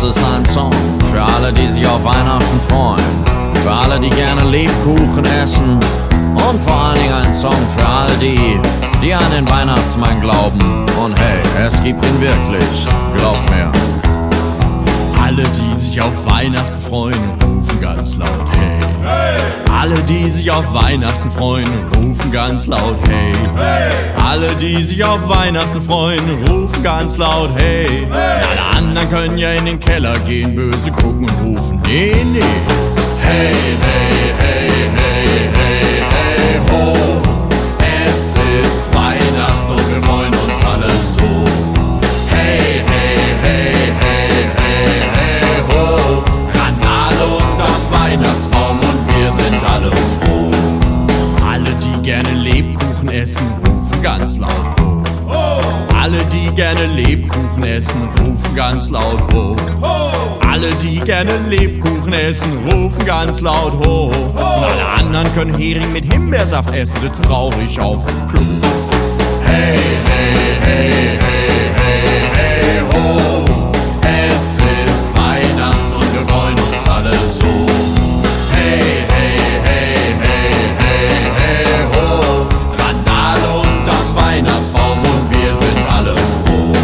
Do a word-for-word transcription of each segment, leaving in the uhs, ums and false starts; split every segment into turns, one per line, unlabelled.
Das ist ein Song für alle, die sich auf Weihnachten freuen, für alle, die gerne Lebkuchen essen und vor allen Dingen ein Song für alle die, die an den Weihnachtsmann glauben. Und hey, es gibt ihn wirklich, glaub mir.
Alle, die sich auf Weihnachten freuen, rufen ganz laut hey. Hey! Alle, die sich auf Weihnachten freuen, rufen ganz laut hey. Hey! Alle, die sich auf Weihnachten freuen, rufen ganz laut hey. Hey! Alle anderen können ja in den Keller gehen, böse gucken und rufen nee, nee. Hey, hey, hey, hey, hey, hey, ho. Es ist Weihnachten und wir freuen uns alle so. Hey, hey, hey, hey, hey, hey, ho. Ran alle unterm Weihnachtsbaum und wir sind alle froh. Alle, die gerne Lebkuchen essen, rufen ganz laut ho. Alle, die gerne Lebkuchen essen, rufen ganz laut ho. Alle, die gerne Lebkuchen essen, rufen ganz laut ho. Und alle anderen können Hering mit Himbeersaft essen, sitzen traurig auf dem Klo. Hey, hey, hey, hey, hey, hey, ho. Es ist Weihnachten und wir freuen uns alle so. Hey, hey, hey, hey, hey, hey, ho. Randale unterm Weihnachtsbaum und wir sind alle froh.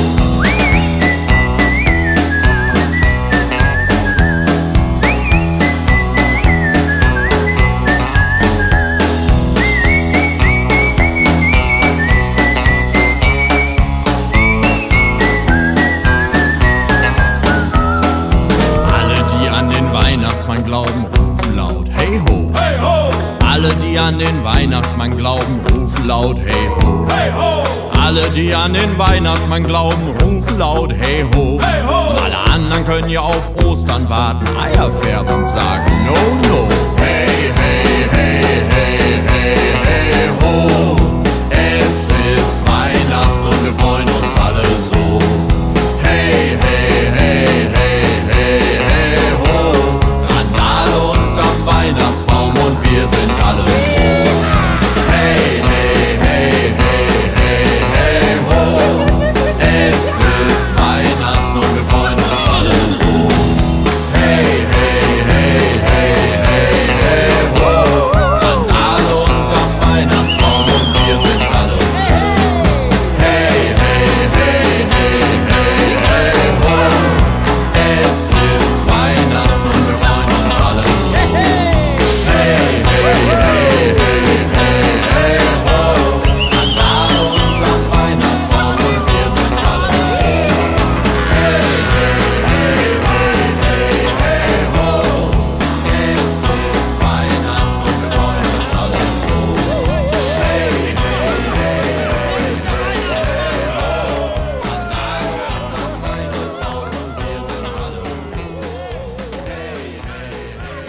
Weihnachtsmann glauben, rufen laut hey ho. Hey ho. Alle, die an den Weihnachtsmann glauben, rufen laut hey ho. Hey ho. Alle, die an den Weihnachtsmann glauben, rufen laut hey ho. Hey ho. Und alle anderen können ja auf Ostern warten, Eier färben und sagen no, no. Hey, hey, hey, hey, hey, hey, ho. Es ist Weihnachten und wir freuen uns alle so. Hey, hey, hey, hey, hey, hey, ho. Weihnachtsbaum und wir sind alle froh. Hey, hey, hey, hey, hey, hey, ho. Es ist Weihnachten und wir freuen uns alle so. Hey, hey, hey, hey, hey, hey, ho. An alle unterm Weihnachtsbaum und wir sind alle froh. Hey, hey, hey, hey, hey, hey, ho. Es ist Weihnachten und wir freuen uns alle so. Hey, hey, hey, hey, hey, hey, ho. An alle unterm Weihnachtsbaum und wir sind alle froh. Hey, hey, hey, hey, hey, hey, ho. Es ist Weihnachten und wir freuen uns alle so. Hey, hey, hey, hey, hey, hey, ho. An alle unterm Weihnachtsbaum und wir sind alle froh. Hey, hey, hey,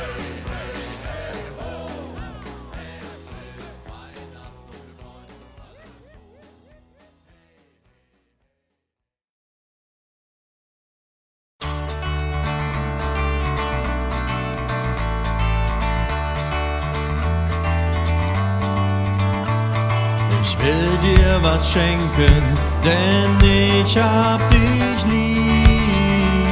Ich will dir was schenken, denn ich hab dich lieb.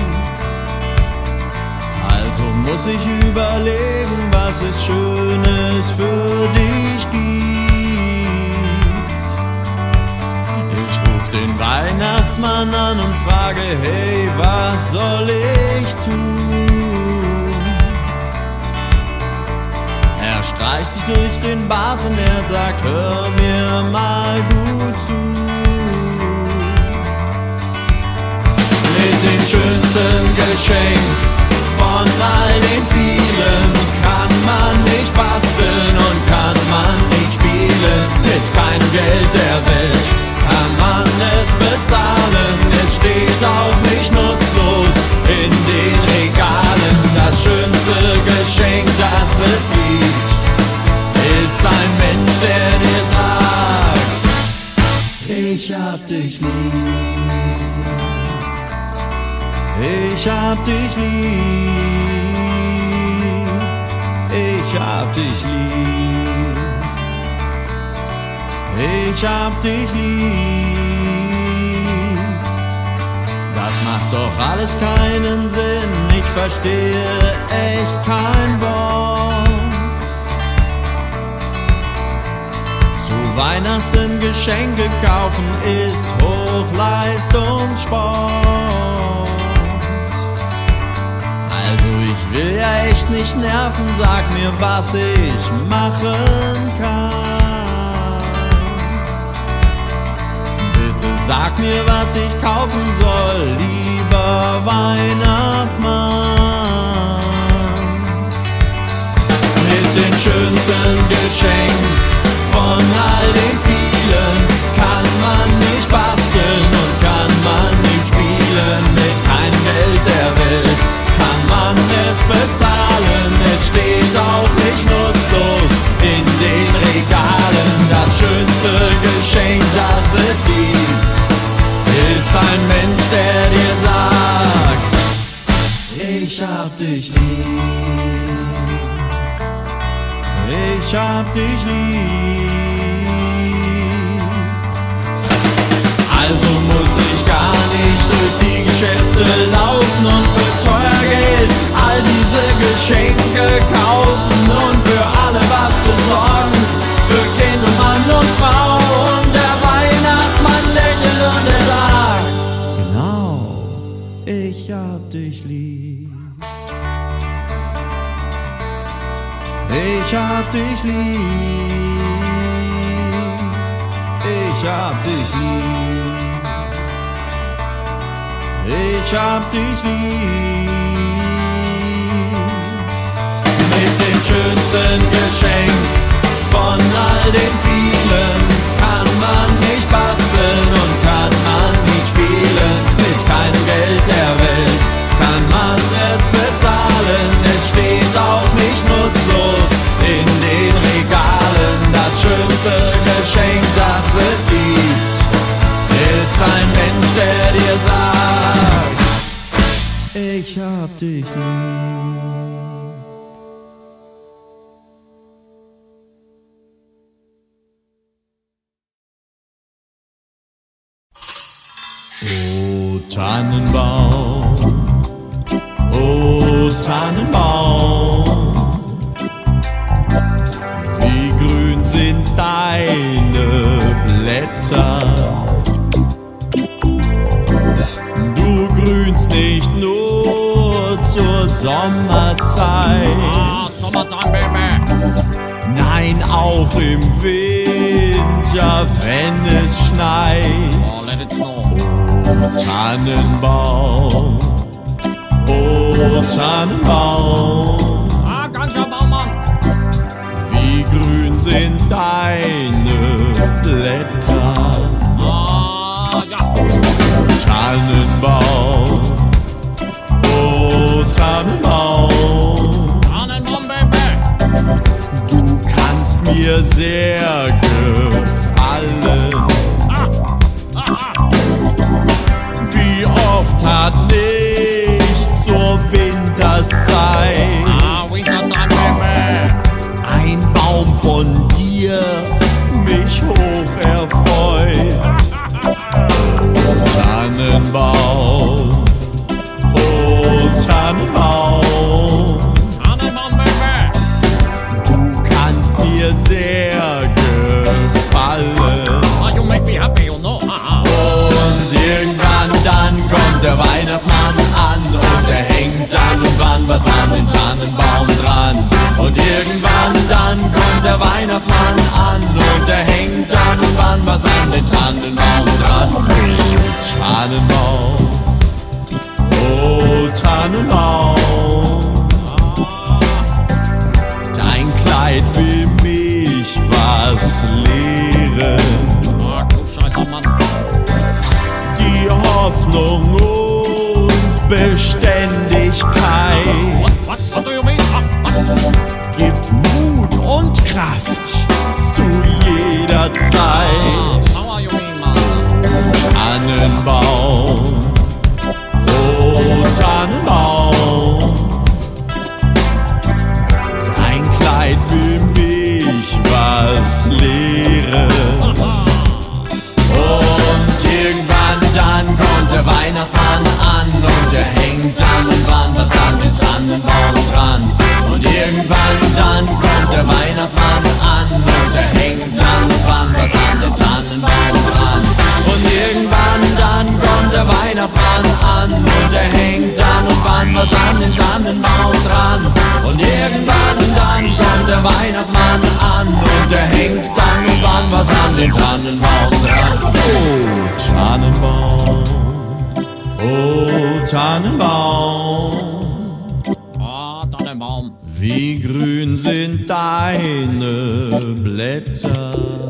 Also muss ich überlegen, was es Schönes für dich gibt. Ich ruf den Weihnachtsmann an und frage, hey, was soll ich tun? Er streicht sich durch den Bart und er sagt, hör mir mal gut zu. Mit dem schönsten Geschenk von all den vielen kann man nicht basteln und kann man nicht spielen. Mit keinem Geld der Welt kann man es bezahlen. Es steht auch nicht nutzlos in den Regalen. Das schönste Geschenk, das es gibt, ist ein Mensch, der dir sagt, ich hab dich lieb. Ich hab dich lieb. Ich hab dich lieb. Ich hab dich lieb. Das macht doch alles
alles keinen Sinn, ich verstehe echt kein Wort. Zu Weihnachten Geschenke kaufen ist Hochleistungssport. Also ich will ja echt nicht nerven, sag mir, was ich machen kann. Bitte sag mir, was ich kaufen soll, lieber Weihnachtsmann. Mit den schönsten Geschenken von all den vielen kann man nicht basteln und kann man nicht spielen. Mit kein Geld der Welt kann man es bezahlen. Es steht auch nicht nutzlos in den Regalen. Das schönste Geschenk, das es gibt, ist ein Mensch, der dir sagt: Ich hab dich lieb. Ich hab dich lieb. Also muss ich gar nicht durch die Geschäfte laufen und für teuer Geld all diese Geschenke kaufen und für alle was besorgen, für Kind und Mann und Frau. Und der Weihnachtsmann lächelt und er sagt: Genau, ich hab dich lieb. Ich hab dich lieb, ich hab dich lieb, ich hab dich lieb. Mit dem schönsten Geschenk von all den vielen kann man nicht basteln und kann man nicht spielen. Mit keinem Geld der Welt kann man es bezahlen. Es steht auch nicht nutzlos in den Regalen. Das schönste Geschenk, das es gibt, ist ein Mensch, der dir sagt: Ich hab dich lieb. Oh Tannenbaum, oh Tannenbaum, wie grün sind deine Blätter. Du grünst nicht nur zur Sommerzeit,
Ah, Sommertime, Baby.
nein, auch im Winter, wenn es schneit.
Oh, let it snow.
Oh Tannenbaum, oh Tannenbaum,
Ah, ganzer Baumann.
wie grün sind deine Blätter.
Ah, ja.
Tannenbaum, oh Tannenbaum,
Tannenbaum, Baby.
du kannst mir sehr gefallen.
Ah, aha.
Wie oft hat nicht zur Winterszeit
Ah, Wintertime, Baby.
ein Baum von dir mich hoch erfreut. Oh Tannenbaum, oh Tannenbaum,
Tannenbaum, Baby.
du kannst mir sehr gefallen.
Ah, you make me happy, you know. Aha.
Und irgendwann dann kommt der Weihnachtsmann an und er hängt dann und wann was an den Tannenbaum dran. Und irgendwann dann kommt der Weihnachtsmann an und er hängt dann und wann was an den Tannenbaum dran. Tannenbaum, oh Tannenbaum, dein Kleid will mich was lehren.
Ah, du scheißer Mann.
Die Hoffnung und Beständigkeit
What, what, what do you mean? Ah, ah.
gibt Mut und Kraft zu jeder
Ah,
Zeit.
how are you mean, man?
Tannenbaum, oh Tannenbaum, dein Kleid will mich was lehren. Und irgendwann dann kommt der Weihnachtsmann an und er hängt an und wann was an den Tannenbaum dran. Und irgendwann dann kommt der Weihnachtsmann an und er hängt an und wann was an den Tannenbaum dran. Und irgendwann dann kommt der Weihnachtsmann an und er hängt an und wann was an den Tannenbaum dran. Und irgendwann dann kommt der Weihnachtsmann an und er hängt an und wann was an den Tannenbaum dran. Oh, Tannenbaum, oh, Tannenbaum, oh, Tannenbaum, wie grün sind deine Blätter.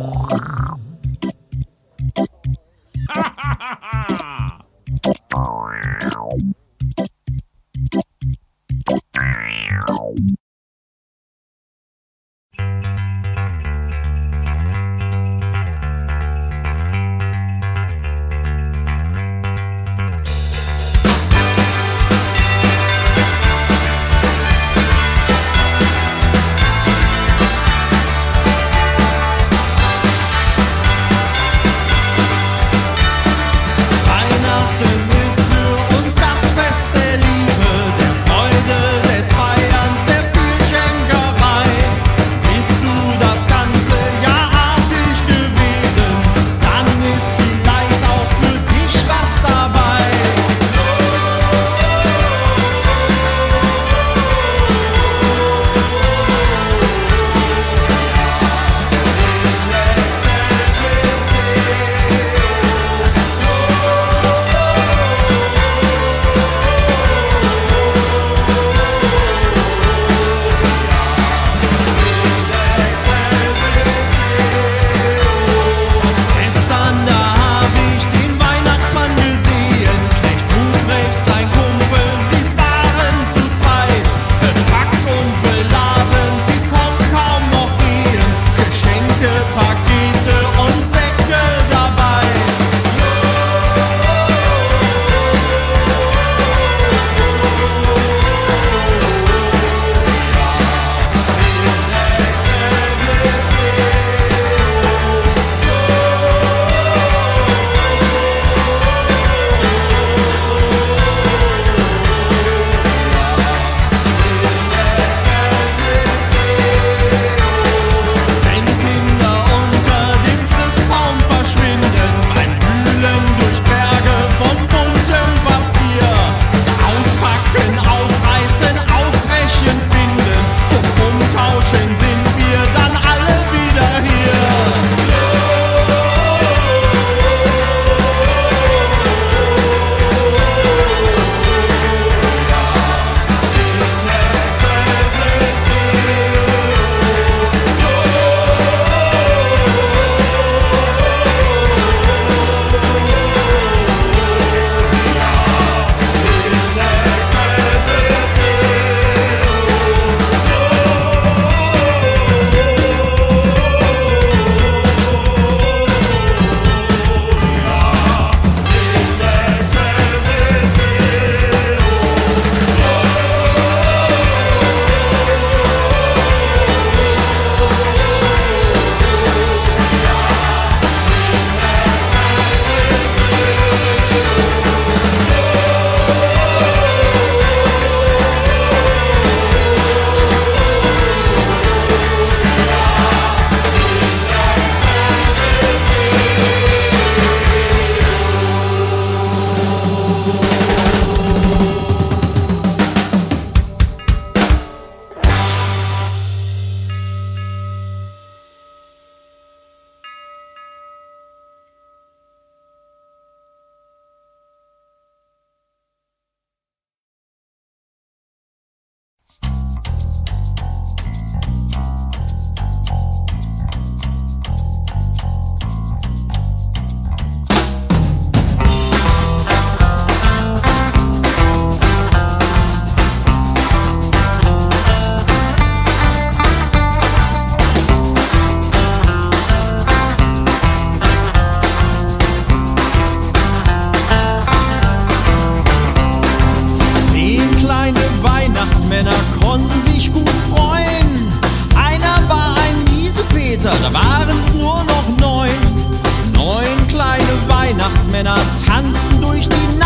waren's nur noch neun. Neun kleine Weihnachtsmänner tanzten durch die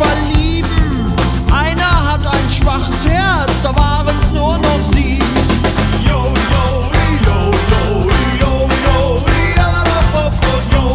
verlieben. Einer hat ein schwaches Herz, da waren's nur noch sieben. Yo, yo, yo, yo, yo, yo, yo,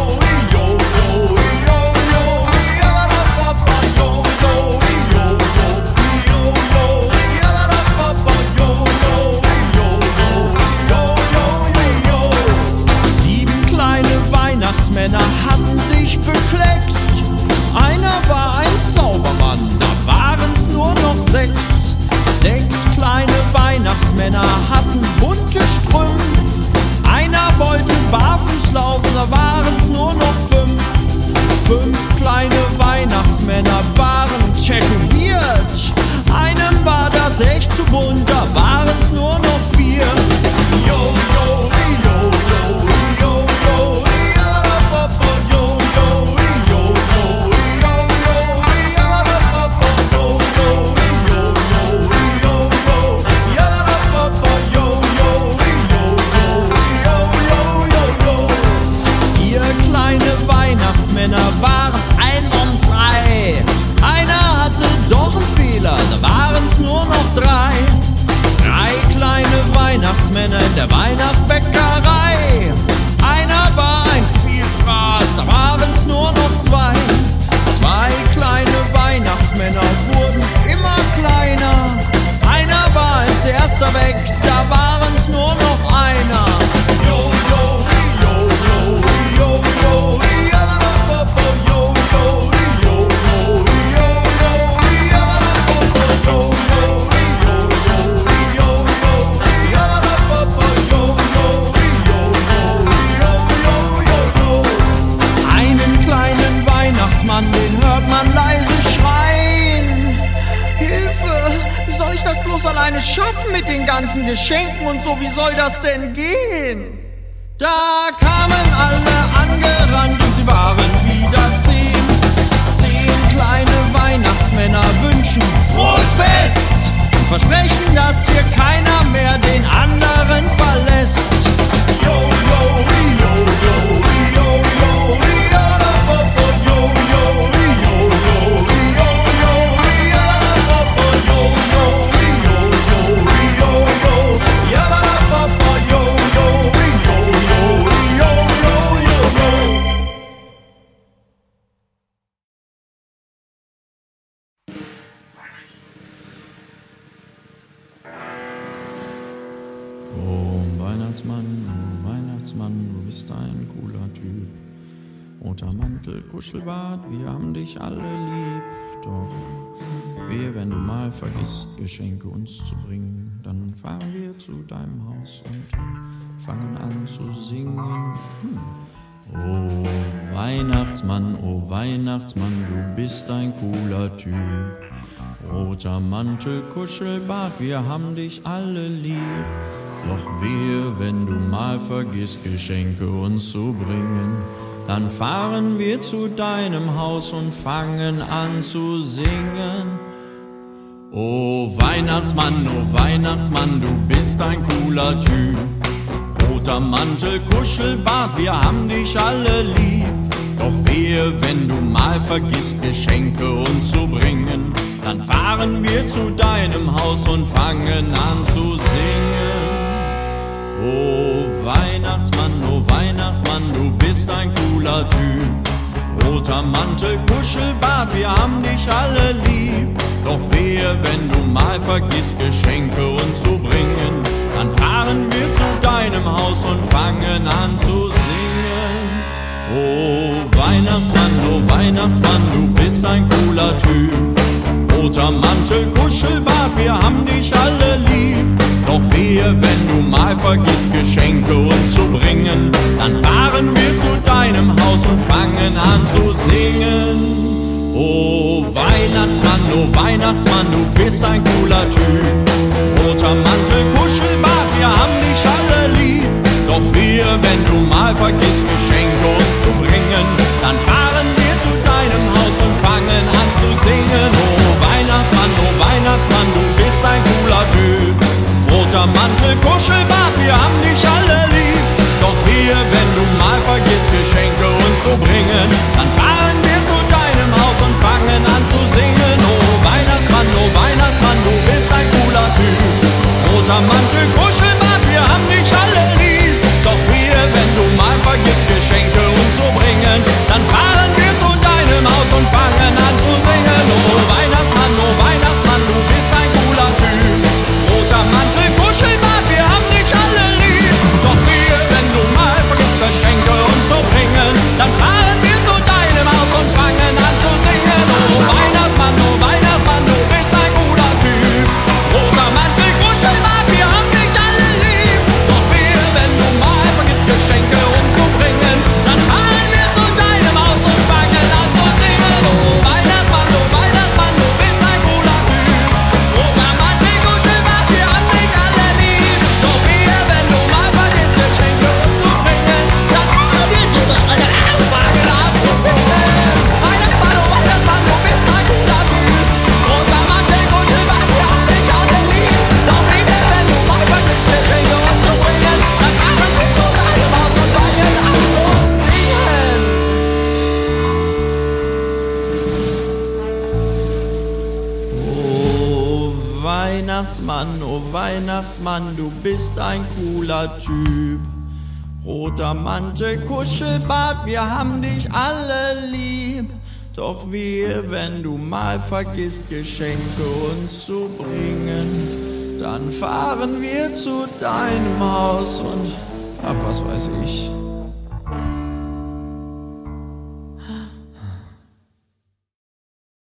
Sieben kleine Weihnachtsmänner hatten sich bekleckst. Einer war ein Zaubermann, da waren's nur noch sechs. Sechs kleine Weihnachtsmänner hatten bunte Strümpf. Einer wollte barfuß laufen, da waren's nur noch fünf. Fünf kleine Weihnachtsmänner waren tätowiert. Einem war das echt zu bunt, da waren's nur noch vier. Yo, yo, yo, yo, yo, yo, Weihnachtsmänner waren einwandfrei. Einer hatte doch einen Fehler, da waren's nur noch drei. Drei kleine Weihnachtsmänner in der Weihnachtsbäckerei. Einer war ein Vielfraß, da waren's nur noch zwei. Zwei kleine Weihnachtsmänner wurden immer kleiner. Einer war als erster weg, da waren's nur noch einer. Yo, yo, yo, yo, yo, yo. Den hört man leise schreien. Hilfe, wie soll ich das bloß alleine schaffen mit den ganzen Geschenken und so, wie soll das denn gehen? Da kamen alle angerannt und sie waren wieder zehn. Zehn kleine Weihnachtsmänner wünschen frohes Fest und versprechen, dass hier keiner mehr den anderen verlässt. Yo, yo, yo, yo, yo, yo, yo.
Weihnachtsmann, oh Weihnachtsmann, du bist ein cooler Typ. Roter Mantel, Kuschelbart, wir haben dich alle lieb. Doch wehe, wenn du mal vergisst, Geschenke uns zu bringen, dann fahren wir zu deinem Haus und fangen an zu singen. Hm. Oh Weihnachtsmann, oh Weihnachtsmann, du bist ein cooler Typ. Roter Mantel, Kuschelbart, wir haben dich alle lieb. Doch wehe, wenn du mal vergisst, Geschenke uns zu bringen, dann fahren wir zu deinem Haus und fangen an zu singen. Oh Weihnachtsmann, oh Weihnachtsmann, du bist ein cooler Typ. Roter Mantel, Kuschelbart, wir haben dich alle lieb. Doch wehe, wenn du mal vergisst, Geschenke uns zu bringen, dann fahren wir zu deinem Haus und fangen an zu singen. Oh Weihnachtsmann, oh Weihnachtsmann, du bist ein cooler Typ. Roter Mantel, Kuschelbart, wir haben dich alle lieb. Doch wehe, wenn du mal vergisst, Geschenke uns zu bringen, dann fahren wir zu deinem Haus und fangen an zu singen. Oh Weihnachtsmann, oh Weihnachtsmann, du bist ein cooler Typ. Roter Mantel, Kuschelbart, wir haben dich alle lieb. Doch wehe, wenn du mal vergisst, Geschenke uns zu bringen, dann fahren wir zu deinem Haus und fangen an zu singen. Oh Weihnachtsmann, oh Weihnachtsmann, du bist ein cooler Typ. Roter Mantel, Kuschelbart, wir haben dich alle lieb. Doch wehe, wenn du mal vergisst, Geschenke uns zu bringen, dann fahren wir zu deinem Haus und fangen an zu singen. Oh Weihnachtsmann, oh Weihnachtsmann, du bist ein cooler Typ. Roter Mantel, Kuschelbart, wir haben dich alle lieb. Doch wehe, wenn du mal vergisst, Geschenke uns zu bringen, dann fahren wir zu deinem Haus und fangen fangen an zu singen. Oh Weihnachtsmann, oh Weihnachtsmann, du bist ein cooler Typ. Roter Mantel, Kuschelbart, wir haben dich alle lieb. Doch wir, wenn du mal vergisst, Geschenke uns zu bringen, dann fahren wir zu deinem Haus und fangen an zu singen. Oh Weihnachtsmann, oh Weihnachtsmann, du bist ein cooler Typ. Roter Mantel, Kuschelbart, wir haben dich alle lieb. Doch wir, wenn du mal vergisst, Geschenke uns zu bringen, dann fahren wir zu deinem Haus und fangen an zu singen. Oh Weihnachtsmann, oh Weihnachtsmann, du bist ein cooler Typ. Roter Mantel, Kuschelbart, wir haben dich alle lieb. Doch wir, wenn du mal vergisst, Geschenke uns zu bringen, dann fahren wir zu deinem Haus und fangen an zu singen. Oh Weihnachtsmann, oh Weihnachtsmann, du bist ein cooler Typ. Roter Mantel, Kuschelbart, wir haben dich alle lieb. Doch wir, wenn du mal vergisst, Geschenke uns zu bringen, dann fahren wir zu deinem Haus und fangen an zu singen. Weihnachtsmann, oh Weihnachtsmann, du bist ein cooler Typ. Roter Mantel, Kuschelbart, wir haben dich alle lieb. Doch wir, wenn du mal vergisst, Geschenke uns zu bringen, dann fahren wir zu deinem Haus und fangen an zu singen. Oh Weihnachtsmann, oh Weihnachtsmann, du bist ein cooler Typ. Roter Mantel, Kuschelbart, wir haben dich alle lieb. Doch wir, wenn du mal vergisst, Geschenke uns zu bringen, dann fahren wir zu deinem Haus und ach, was weiß ich.